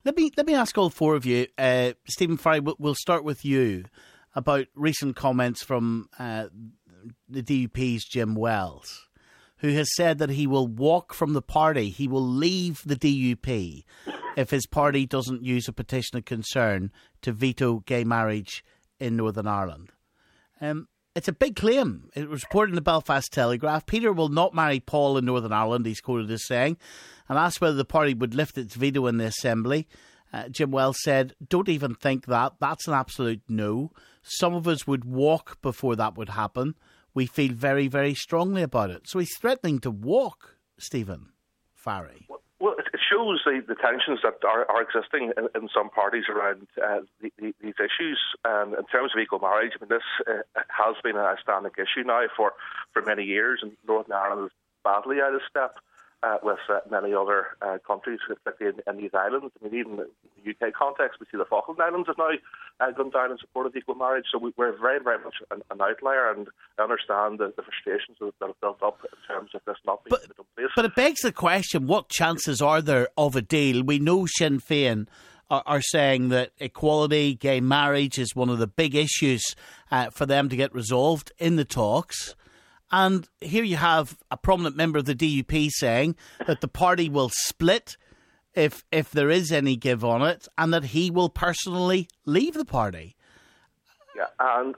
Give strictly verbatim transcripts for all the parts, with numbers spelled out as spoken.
Let me let me ask all four of you. Uh, Stephen Farry, we'll start with you about recent comments from uh, the D U P's Jim Wells, who has said that he will walk from the party. He will leave the D U P if his party doesn't use a petition of concern to veto gay marriage in Northern Ireland. Um, it's a big claim. It was reported in the Belfast Telegraph. Peter will not marry Paul in Northern Ireland, he's quoted as saying, and asked whether the party would lift its veto in the Assembly. Uh, Jim Wells said, don't even think that. That's an absolute no. Some of us would walk before that would happen. We feel very, very strongly about it. So he's threatening to walk, Stephen Farry. Well, it shows the, the tensions that are, are existing in, in some parties around uh, the, the, these issues. Um, in terms of equal marriage, I mean, this uh, has been a standing issue now for, for many years, and Northern Ireland is badly out of step uh, with uh, many other uh, countries, particularly in, in these islands. I mean, even in the U K context, we see the Falkland Islands have now uh, gone down in support of equal marriage, so we, we're very, very much an, an outlier, and I understand the, the frustrations that have built up in terms of this not being put in place. But it begs the question, what chances are there of a deal? We know Sinn Féin are, are saying that equality, gay marriage is one of the big issues uh, for them to get resolved in the talks. And here you have a prominent member of the D U P saying that the party will split if if there is any give on it, and that he will personally leave the party. Yeah, and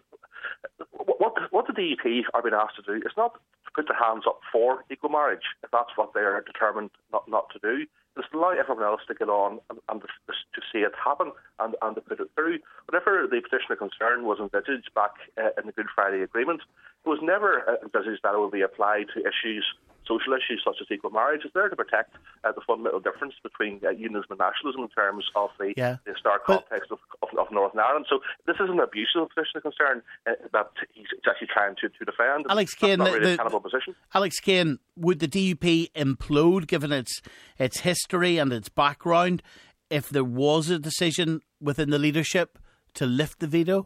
what what the D U P are being asked to do is not to put their hands up for equal marriage, if that's what they are determined not, not to do. It's to allow everyone else to get on and, and to, to see it happen and, and to put it through. Whatever the petition of concern was envisaged back uh, in the Good Friday Agreement, it was never envisaged that it would be applied to issues, social issues such as equal marriage. It's there to protect uh, the fundamental difference between uh, unionism and nationalism in terms of the, yeah. the historic but, context of, of, of Northern Ireland. So this is an abuse of the petition of concern uh, that he's actually trying to, to defend. Alex Kane, not really the, a tenable position. Alex Kane, would the D U P implode given its its history and its background if there was a decision within the leadership to lift the veto?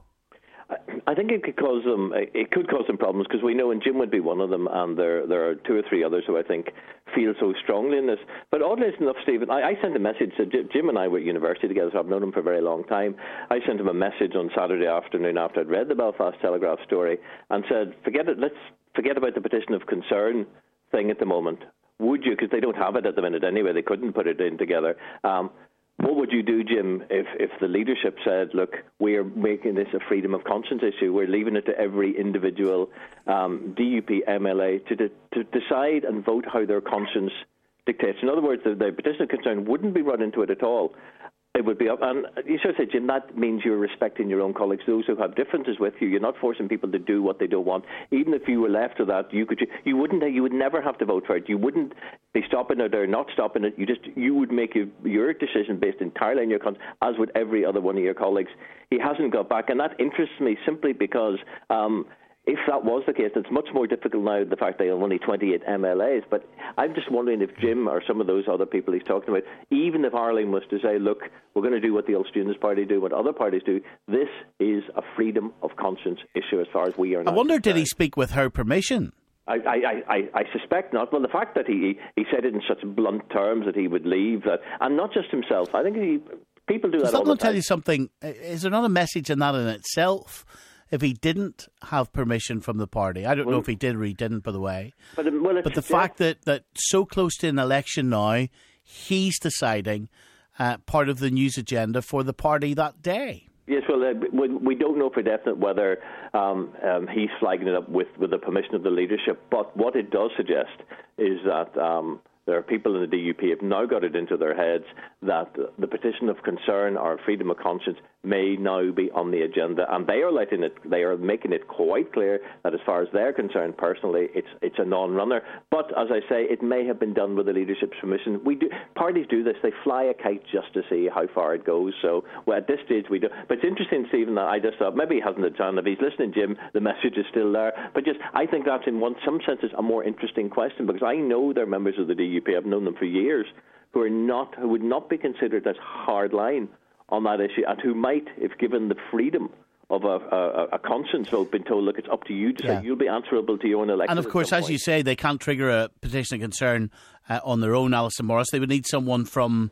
I think it could cause them. It could cause them problems because we know, and Jim would be one of them, and there there are two or three others who I think feel so strongly in this. But oddly enough, Stephen, I, I sent a message. To Jim and I were at university together, so I've known him for a very long time. I sent him a message on Saturday afternoon after I'd read the Belfast Telegraph story and said, "Forget it. Let's forget about the petition of concern thing at the moment. Would you? Because they don't have it at the minute anyway. They couldn't put it in together." Um, What would you do, Jim, if, if the leadership said, look, we are making this a freedom of conscience issue, we're leaving it to every individual um, D U P M L A to, de- to decide and vote how their conscience dictates? In other words, the, the petition of concern wouldn't be run into it at all. It would be up. And you sort of say, Jim, that means you're respecting your own colleagues, those who have differences with you. You're not forcing people to do what they don't want. Even if you were left to that, you could, you wouldn't, you would never have to vote for it. You wouldn't be stopping it or not stopping it. You just, you would make your, your decision based entirely on your conscience, as would every other one of your colleagues. He hasn't got back, and that interests me simply because um, if that was the case, it's much more difficult now, the fact they have only twenty-eight M L As. But I'm just wondering if Jim or some of those other people he's talking about, even if Ireland was to say, look, we're going to do what the Ulster Party do, what other parties do, this is a freedom of conscience issue as far as we are now. I wonder, did he speak with her permission? I, I, I, I suspect not. Well, the fact that he, he said it in such blunt terms that he would leave, that, and not just himself, I think he, people do Does that all the time. Does that tell you something? Is there not a message in that in itself? If he didn't have permission from the party, I don't well, know if he did or he didn't, by the way. But, well, but the yeah. fact that, that so close to an election now, he's deciding uh, part of the news agenda for the party that day. Yes, well, uh, we, we don't know for definite whether um, um, he's flagging it up with, with the permission of the leadership. But what it does suggest is that um, there are people in the D U P who have now got it into their heads that the petition of concern or freedom of conscience may now be on the agenda, and they are letting it. They are making it quite clear that, as far as they're concerned, personally, it's it's a non-runner. But as I say, it may have been done with the leadership's permission. We do parties do this; they fly a kite just to see how far it goes. So, well, at this stage, we do. But it's interesting, Stephen. That I just thought maybe he hasn't had time. If he's listening, Jim, the message is still there. But just, I think that's in one some senses a more interesting question, because I know they're members of the D U P. I've known them for years, who are not who would not be considered as hard line on that issue, and who might, if given the freedom of a, a, a conscience vote, been told, look, it's up to you to yeah. say, you'll be answerable to your own election. And of course, as point. you say, they can't trigger a petition of concern uh, on their own, Alison Morris. They would need someone from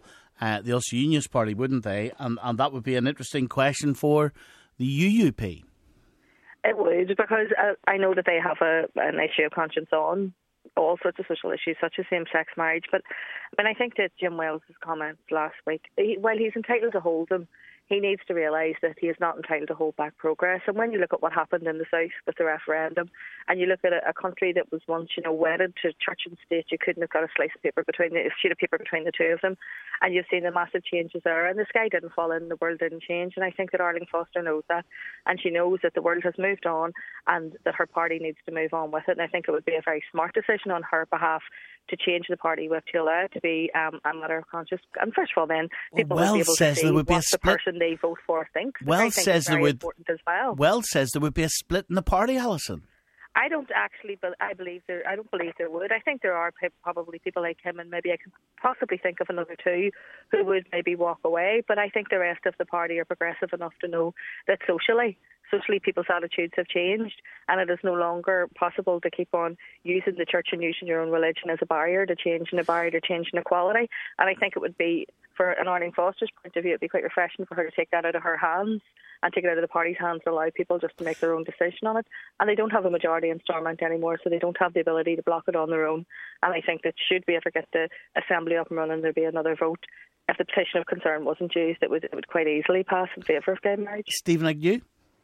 uh, the Ulster Unionist Party, wouldn't they? And, and that would be an interesting question for the U U P. It would, because uh, I know that they have a, an issue of conscience on all sorts of social issues, such as same-sex marriage. But I mean, I think that Jim Wells' comments last week, he, while he's entitled to hold them, he needs to realise that he is not entitled to hold back progress. And when you look at what happened in the South with the referendum, and you look at a, a country that was once, you know, wedded to church and state, you couldn't have got a slice of paper between the, a sheet of paper between the two of them. And you've seen the massive changes there. And the sky didn't fall in, the world didn't change. And I think that Arlene Foster knows that. And she knows that the world has moved on and that her party needs to move on with it. And I think it would be a very smart decision on her behalf to change the party with to allow it to be um, a matter of conscience. And first of all, then people well, will be able says to see there would be what a the split. person they vote for thinks. Well, says there would. Important as well. Well, says there would be a split in the party, Alison. I don't actually, but I believe there. I don't believe there would. I think there are pe- probably people like him, and maybe I could possibly think of another two who would maybe walk away. But I think the rest of the party are progressive enough to know that socially, socially, people's attitudes have changed, and it is no longer possible to keep on using the church and using your own religion as a barrier to change and a barrier to change inequality. And I think it would be, for an Arlene Foster's point of view, it'd be quite refreshing for her to take that out of her hands and take it out of the party's hands and allow people just to make their own decision on it. And they don't have a majority in Stormont anymore, so they don't have the ability to block it on their own. And I think that should we ever get the Assembly up and running, there'd be another vote. If the petition of concern wasn't used, it would, it would quite easily pass in favour of gay marriage. Stephen Agnew?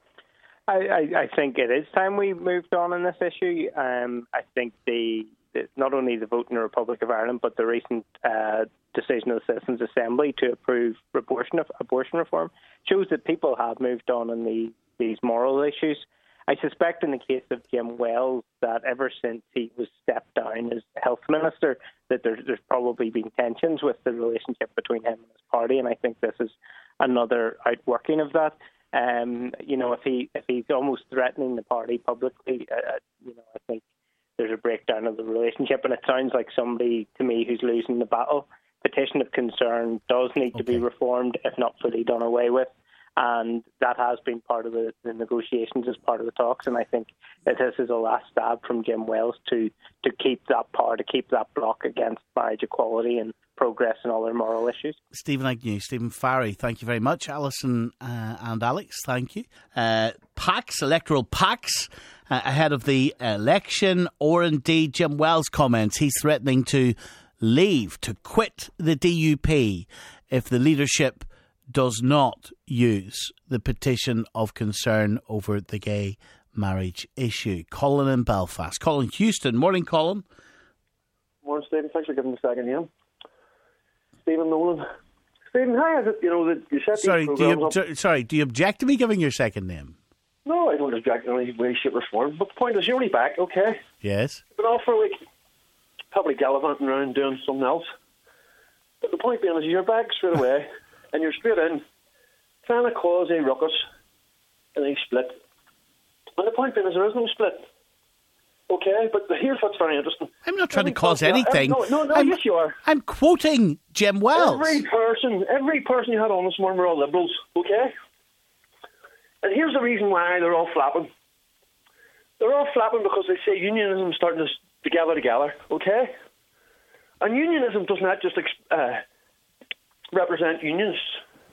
I, I, I think it is time we moved on in this issue. Um, I think the, the not only the vote in the Republic of Ireland, but the recent uh, decision of the Citizens' Assembly to approve abortion abortion reform shows that people have moved on in the, these moral issues. I suspect in the case of Jim Wells that ever since he was stepped down as health minister, that there's, there's probably been tensions with the relationship between him and his party, and I think this is another outworking of that. Um, you know, if he if he's almost threatening the party publicly, uh, you know, I think there's a breakdown of the relationship, and it sounds like somebody to me who's losing the battle. Petition of concern does need okay. to be reformed, if not fully done away with, and that has been part of the, the negotiations as part of the talks. And I think that this is a last stab from Jim Wells to to keep that power, to keep that block against marriage equality and progress and other moral issues. Stephen Agnew, Stephen Farry, thank you very much. Alison uh, and Alex, thank you. Uh, PACs, electoral PACs, uh, ahead of the election, or indeed Jim Wells' comments. He's threatening to leave, to quit the D U P if the leadership does not use the petition of concern over the gay marriage issue. Colin in Belfast. Colin Houston. Morning, Colin. Morning, Stephen. Thanks for giving me a second here. Stephen Nolan. Stephen, how is it, you know, that you set sorry, these do you programs obje- up? Sorry, do you object to me giving your second name? No, I don't object in any way, shape or form. But the point is, you're only back, okay? Yes. You've been off for a week. Probably gallivanting around doing something else. But the point being is, you're back straight away, and you're straight in, trying to cause a ruckus and a split. And the point being is, there is no split. Okay, but here's what's very interesting. I'm not trying Every to cause person- anything. No, no, no, I'm, yes you are. I'm quoting Jim Wells. Every person, every person you had on this morning were all liberals, okay? And here's the reason why they're all flapping. They're all flapping because they say unionism is starting to, to gather together, okay? And unionism does not just uh, represent unionists,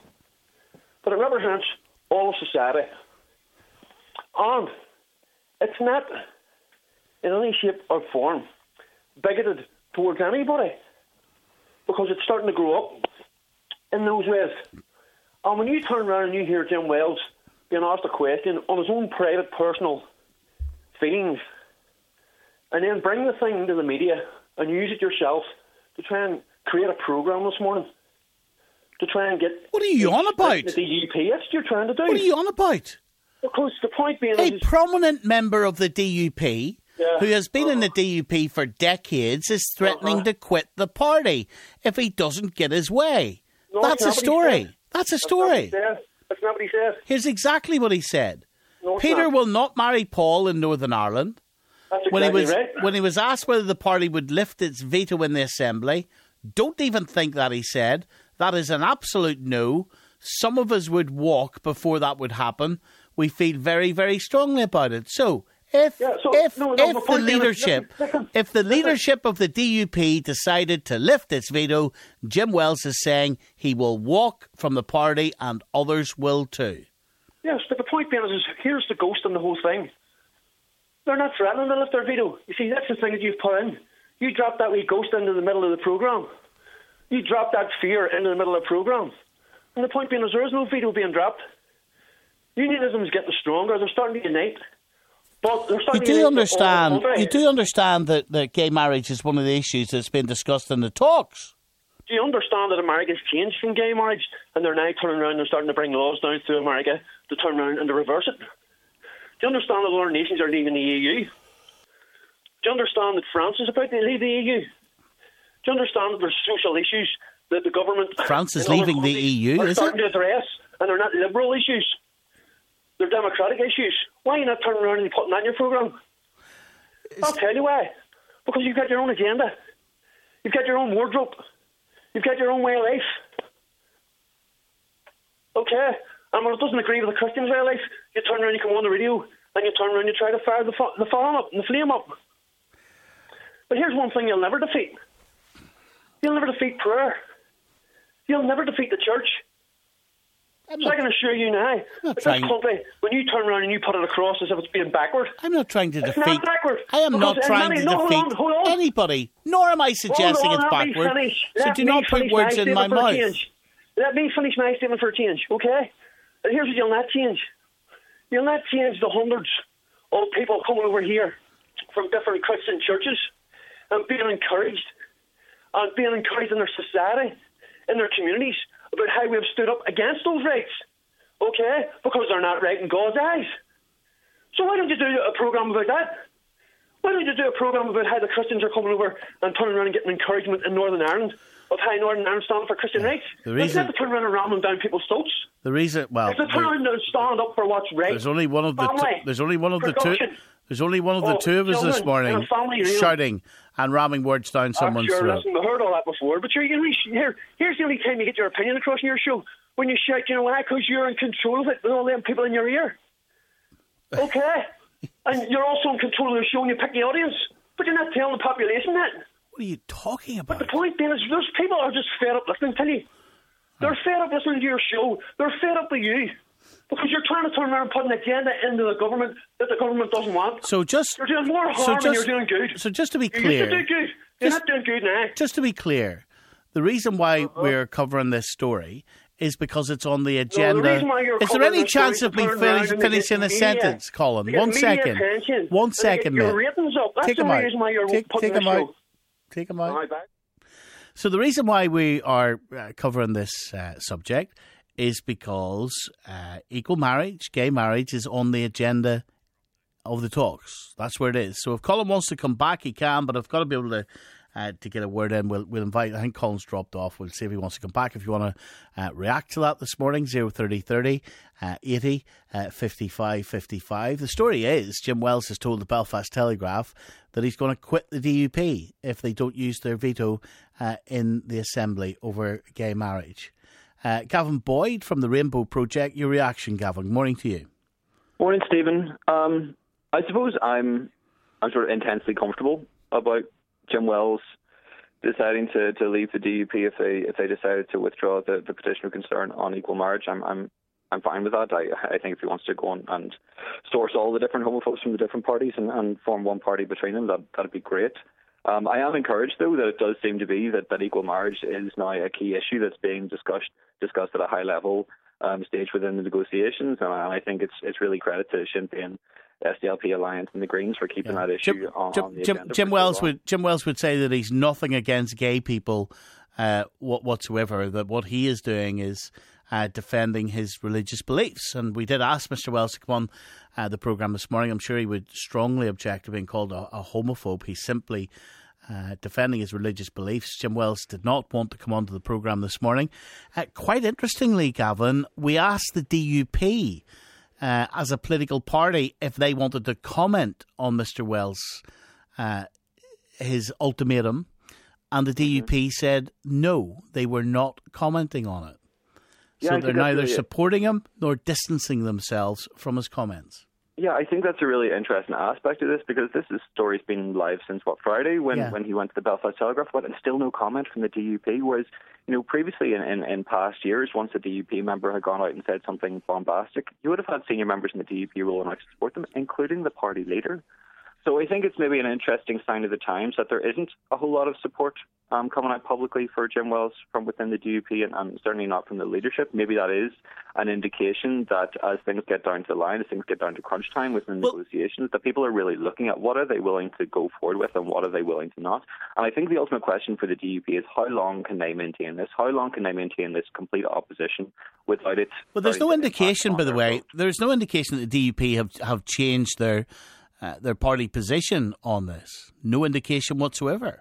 but it represents all of society. And it's not in any shape or form bigoted towards anybody, because it's starting to grow up in those ways. And when you turn around and you hear Jim Wells being asked a question on his own private, personal feelings, and then bring the thing to the media and use it yourself to try and create a programme this morning, to try and get... What are you on about? The D U P, that's what you're trying to do. What are you on about? Because the point being... A is, prominent member of the D U P... Yeah. who has been uh-huh. in the D U P for decades, is threatening uh-huh. to quit the party if he doesn't get his way. No, That's a story. That's a story. That's not what he said. Here's exactly what he said. No, Peter not. will not marry Paul in Northern Ireland. That's exactly When he was right. when he was asked whether the party would lift its veto in the Assembly, don't even think that, he said. That is an absolute no. Some of us would walk before that would happen. We feel very, very strongly about it. So, If Yeah, so- if no, no, if my the point being is- leadership listen, if the listen. leadership of the D U P decided to lift its veto, Jim Wells is saying he will walk from the party and others will too. Yes, but the point being is, is here's the ghost in the whole thing. They're not threatening to lift their veto. You see, that's the thing that you've put in. You dropped that wee ghost into the middle of the programme. You dropped that fear into the middle of the programme. And the point being is there is no veto being dropped. Unionism is getting stronger. They're starting to unite. But they're You starting to do unite understand. all over. You do understand that, that gay marriage is one of the issues that's been discussed in the talks. Do you understand that America's changed from gay marriage and they're now turning around and starting to bring laws down through America to turn around and to reverse it? Do you understand that other nations are leaving the E U? Do you understand that France is about to leave the E U? Do you understand that there's social issues that the government... France is in other leaving the countries E U, are is starting it? to address, and they're not liberal issues. They're democratic issues. Why are you not turning around and putting that in your programme? I'll tell you why. Because you've got your own agenda. You've got your own wardrobe. You've got your own way of life. Okay? And when it doesn't agree with the Christian's way of life, you turn around, you come on the radio, and you turn around and you try to fire the, fa- the flame up and the flame up. But here's one thing you'll never defeat. You'll never defeat prayer. You'll never defeat the church. I'm So I not, can assure you now, not that trying- this country, when you turn around and you put it across as if it's being backward, I'm not trying to It's defeat. not backward, I am not because trying many- to no, hold defeat on, hold on. anybody, nor am I suggesting Hold on, it's let me backward. finish. So Let do me not put finish words in my statement for a mouth. change. Let me finish my statement for a change, okay? And here's what you'll not change. You'll not change the hundreds of people coming over here from different Christian churches and being encouraged and being encouraged in their society, in their communities, about how we've stood up against those rights, okay? Because they're not right in God's eyes. So why don't you do a programme about that? Why don't you do a programme about how the Christians are coming over and turning around and getting encouragement in Northern Ireland of how Northern Ireland stand for Christian rights? The Let's reason- not to turn around and ram them down people's throats. The reason, well, Let's turn there- around and stand up for what's right. there's only one of the two, Family, there's only one of the two production. there's only one of the Oh, two of us this children, morning and a family real. shouting and ramming words down I'm someone's sure, throat. listen, we heard all that before, but you're, you here, here's the only time you get your opinion across in your show, when you shout, you know why? Because you're in control of it with all them people in your ear. Okay? And you're also in control of the show and you pick the audience, but you're not telling the population that. What are you talking But about? the point being is, those people are just fed up listening to you. They're fed up listening to your show. They're fed up with you. Because you're trying to turn around and put an agenda into the government that the government doesn't want. So just You're doing more harm so than just, you're doing good. So just to be You clear, used to do good. You're just- not doing good now. just to be clear, the reason why Uh-huh. we're covering this story is because it's on the agenda. reason why you're is there covering any this chance story of me is to turn finish, around and finishing a get media- sentence, Colin? to get One media second. attention, One and to second, get your mate. ratings up. That's Take the them out. reason why you're Take, putting take this them out. show. Take them out. All right, back. So the reason why we are uh, covering this uh, subject is because uh, equal marriage, gay marriage, is on the agenda of the talks. That's where it is. So if Colin wants to come back, he can, but I've got to be able to uh, to get a word in. We'll, we'll invite, I think Colin's dropped off. We'll see if he wants to come back. If you want to uh, react to that this morning, zero thirty thirty, uh, eighty, uh, fifty-five fifty-five. The story is, Jim Wells has told the Belfast Telegraph that he's going to quit the D U P if they don't use their veto uh, in the Assembly over gay marriage. Uh, Gavin Boyd from the Rainbow Project, your reaction, Gavin. Morning to you. Morning, Stephen. Um, I suppose I'm I'm sort of intensely comfortable about Jim Wells deciding to, to leave the D U P if they if they decided to withdraw the, the petition of concern on equal marriage. I'm I'm I'm fine with that. I I think if he wants to go on and source all the different homophobes from the different parties and, and form one party between them, that that'd be great. Um, I am encouraged, though, that it does seem to be that, that equal marriage is now a key issue that's being discussed discussed at a high level um, stage within the negotiations, and I, I think it's it's really credit to Sinn Féin, S D L P Alliance, and the Greens for keeping Yeah. that issue Jim, on, Jim, on the Jim, agenda. Jim for so Wells long. would Jim Wells would say that he's nothing against gay people uh, whatsoever. That what he is doing is uh, defending his religious beliefs. And we did ask Mister Wells to come on uh, the programme this morning. I'm sure he would strongly object to being called a, a homophobe. He's simply Uh, defending his religious beliefs. Jim Wells did not want to come onto the programme this morning. Uh, quite interestingly, Gavin, we asked the D U P uh, as a political party if they wanted to comment on Mister Wells' uh, his ultimatum, and the D U P said no, they were not commenting on it. Yeah, So I they're think that's neither really it. supporting him nor distancing themselves from his comments. Yeah, I think that's a really interesting aspect of this, because this is, story's been live since, what, Friday, when, yeah. when he went to the Belfast Telegraph, what, and still no comment from the D U P, whereas, you know, previously in, in, in past years, once a D U P member had gone out and said something bombastic, you would have had senior members in the D U P rolling out to support them, including the party leader. So I think it's maybe an interesting sign of the times that there isn't a whole lot of support um, coming out publicly for Jim Wells from within the D U P, and, and certainly not from the leadership. Maybe that is an indication that as things get down to the line, as things get down to crunch time within well, negotiations, that people are really looking at what are they willing to go forward with and what are they willing to not. And I think the ultimate question for the D U P is how long can they maintain this? How long can they maintain this complete opposition without it? Well, there's no indication, by the way, vote? there's no indication that the D U P have, have changed their Uh, their party position on this. No indication whatsoever.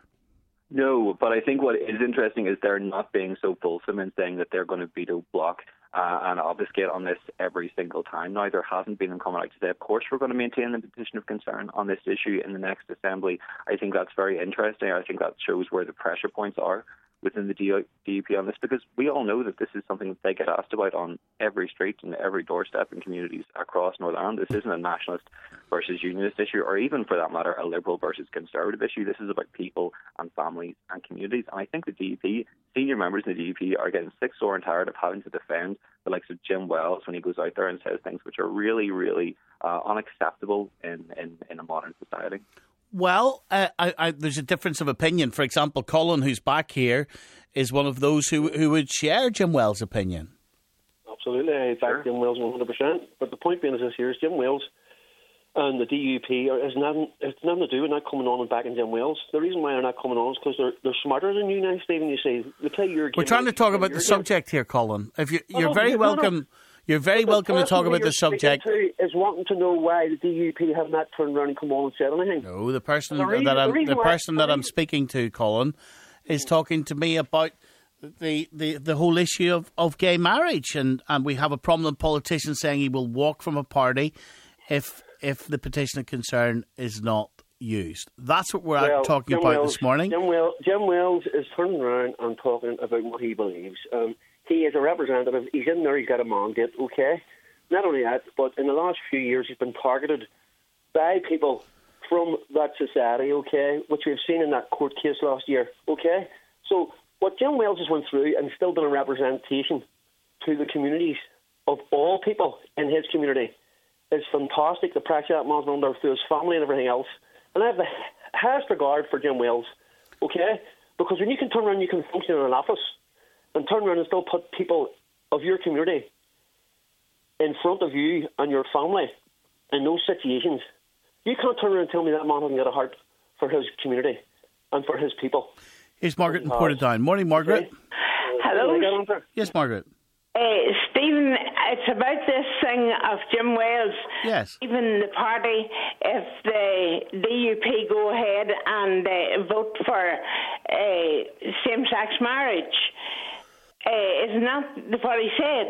No, but I think what is interesting is they're not being so fulsome in saying that they're going to veto block uh, and obfuscate on this every single time. Now, there hasn't been them coming out to say, of course, we're going to maintain the petition of concern on this issue in the next assembly. I think that's very interesting. I think that shows where the pressure points are within the D U P on this, because we all know that this is something that they get asked about on every street and every doorstep in communities across Northern Ireland. This isn't a nationalist versus unionist issue, or even, for that matter, a liberal versus conservative issue. This is about people and families and communities. And I think the D U P, senior members in the D U P, are getting sick, sore and tired of having to defend the likes of Jim Wells when he goes out there and says things which are really, really uh, unacceptable in, in, in a modern society. Well, uh, I, I, there's a difference of opinion. For example, Colin, who's back here, is one of those who who would share Jim Wells' opinion. Absolutely, I back sure. Jim Wells one hundred percent. But the point being is this here is Jim Wells and the D U P are, is nothing, it's nothing to do with not coming on and backing Jim Wells. The reason why they're not coming on is because they're, they're smarter than you now, Stephen, you see. They play your game. We're trying to talk about the subject here, Colin. If you, You're very no, welcome... No, no. You're very but welcome to talk about the subject. Is wanting to know why the D U P have not turned around and come on and said anything. No, the person the reason, that I'm the, the person that I'm speaking to, Colin, is talking to me about the the, the whole issue of, of gay marriage, and, and we have a prominent politician saying he will walk from a party if if the petition of concern is not used. That's what we're well, talking Jim about Wells, this morning. Jim, Wells, Jim Wells is turning around and talking about what he believes. Um, He is a representative. He's in there. He's got a mandate, okay? Not only that, but in the last few years, he's been targeted by people from that society, okay, which we've seen in that court case last year, okay? So what Jim Wells has went through and still done a representation to the communities of all people in his community is fantastic. The pressure that man's under through his family and everything else. And I have the highest regard for Jim Wells, okay? Because when you can turn around, you can function in an office and turn around and still put people of your community in front of you and your family in those situations. You can't turn around and tell me that man hasn't got a heart for his community and for his people. Here's Margaret in Portadown. Morning, Margaret. Okay. Hello. Yes, Margaret. Uh, Stephen, it's about this thing of Jim Wells. Yes. Even the party, if the D U P go ahead and uh, vote for uh, same-sex marriage, uh, isn't that what he said?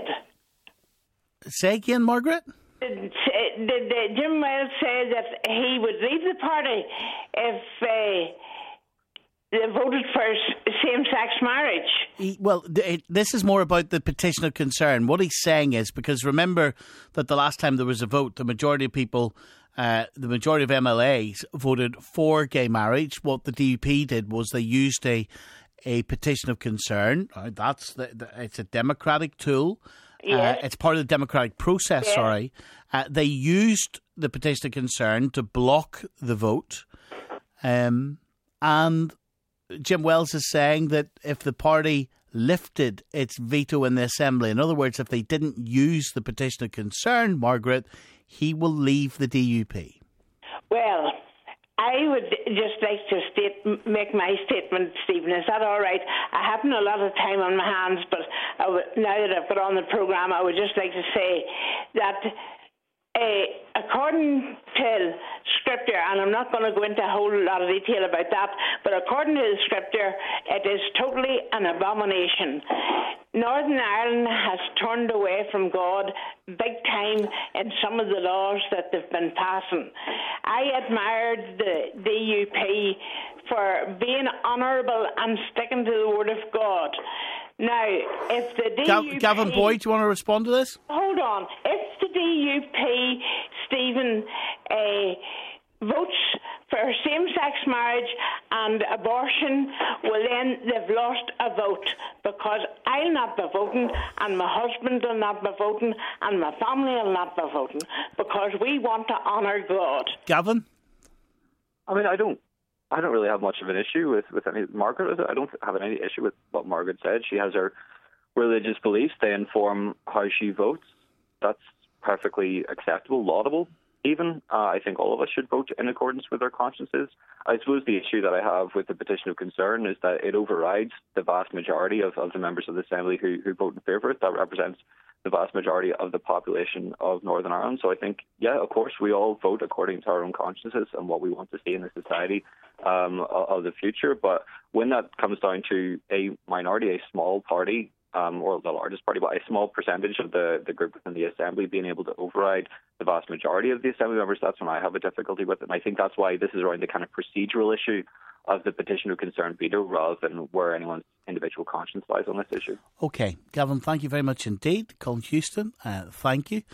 Say again, Margaret? Did, did, did Jim Wells say that he would leave the party if uh, they voted for same-sex marriage? He, well, th- this is more about the petition of concern. What he's saying is, because remember that the last time there was a vote, the majority of people, uh, the majority of M L As voted for gay marriage. What the D U P did was they used a a petition of concern. Uh, that's the, the, it's a democratic tool. Yes. Uh, it's part of the democratic process, yes. sorry. Uh, they used the petition of concern to block the vote. Um, and Jim Wells is saying that if the party lifted its veto in the Assembly, in other words, if they didn't use the petition of concern, Margaret, he will leave the D U P. Well, I would just like to state, make my statement, Stephen. Is that all right? I haven't a lot of time on my hands, but I w- now that I've got on the programme, I would just like to say that uh, according to Scripture, and I'm not going to go into a whole lot of detail about that, but according to the Scripture, it is totally an abomination. Northern Ireland has turned away from God big time in some of the laws that they've been passing. I admired the D U P for being honourable and sticking to the Word of God. Now, if the D U P... Gavin Boyd, do you want to respond to this? Hold on. If the D U P Stephen, uh, votes for same-sex marriage and abortion, well then they've lost a vote, because I'll not be voting and my husband will not be voting and my family will not be voting, because we want to honour God. Gavin? I mean, I don't I don't really have much of an issue with, with any Margaret. I don't have any issue with what Margaret said. She has her religious beliefs. They inform how she votes. That's perfectly acceptable, laudable. Even, uh, I think all of us should vote in accordance with our consciences. I suppose the issue that I have with the petition of concern is that it overrides the vast majority of, of the members of the Assembly who, who vote in favour of it. That represents the vast majority of the population of Northern Ireland. So I think, yeah, of course, we all vote according to our own consciences and what we want to see in the society um, of the future. But when that comes down to a minority, a small party, Um, or the largest party, but a small percentage of the, the group within the Assembly being able to override the vast majority of the Assembly members, that's when I have a difficulty with it. And I think that's why this is around the kind of procedural issue of the petition of concern veto rather than where anyone's individual conscience lies on this issue. OK, Gavin, thank you very much indeed. Colin Houston, uh, thank you.